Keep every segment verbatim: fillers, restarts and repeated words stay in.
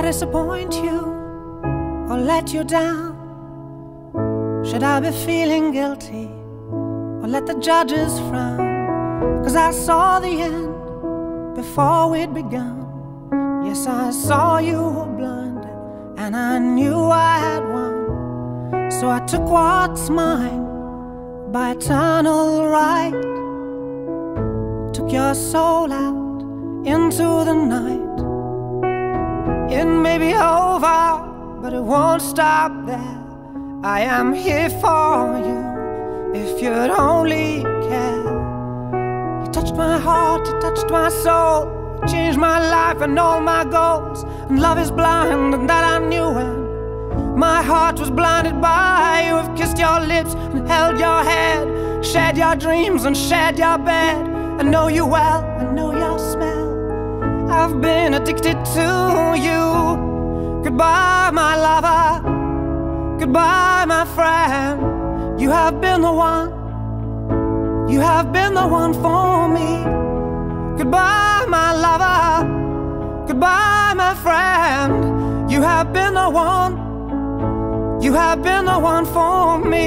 disappoint you or let you down? Should I be feeling guilty or let the judges frown? 'Cause I saw the end before we'd begun. Yes, I saw you were blinded and I knew I had won. So I took what's mine by eternal right, took your soul out into the night. It may be over, but it won't stop there. I am here for you if you'd only care. You touched my heart, you touched my soul, you changed my life and all my goals. And love is blind, and that I knew when my heart was blinded by you. Have kissed your lips and held your head, shared your dreams and shared your bed. I know you well, I know your smell. I've been addicted to you. Goodbye, my lover. Goodbye, my friend. You have been the one. You have been the one for me. Goodbye, my lover. Goodbye, my friend. You have been the one. You have been the one for me.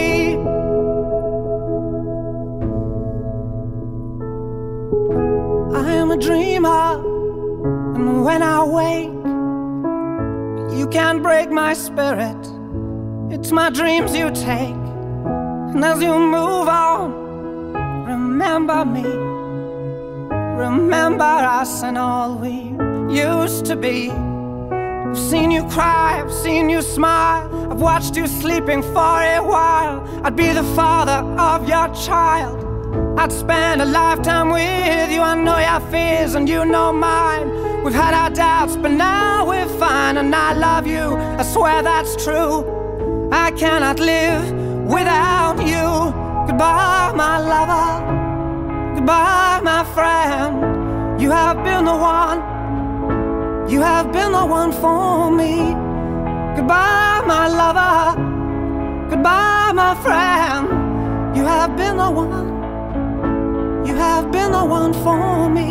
I am a dreamer, and when I wake, you can't break my spirit. It's my dreams you take. And as you move on, remember me. Remember us and all we used to be. I've seen you cry, I've seen you smile, I've watched you sleeping for a while. I'd be the father of your child. I'd spend a lifetime with you. I know your fears and you know mine. We've had our doubts, but now we're fine. And I love you, I swear that's true. I cannot live without you. Goodbye, my lover. Goodbye, my friend. You have been the one. You have been the one for me. Goodbye, my lover. Goodbye, my friend. You have been the one. You have been the one for me.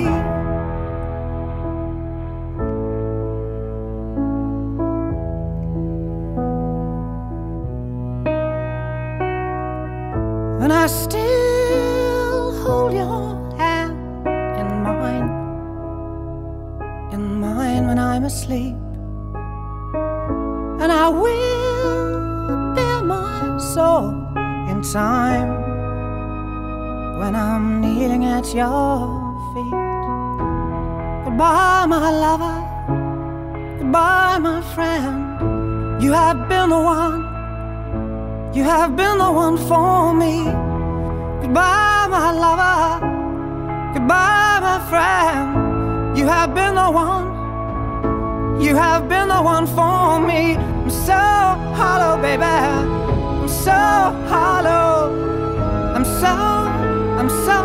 And I still hold your hand in mine, in mine when I'm asleep. And I will bare my soul in time when I'm kneeling at your feet. Goodbye, my lover. Goodbye, my friend. You have been the one. You have been the one for me. Goodbye, my lover. Goodbye, my friend. You have been the one. You have been the one for me. I'm so hollow, baby. I'm so hollow. I'm so, I'm so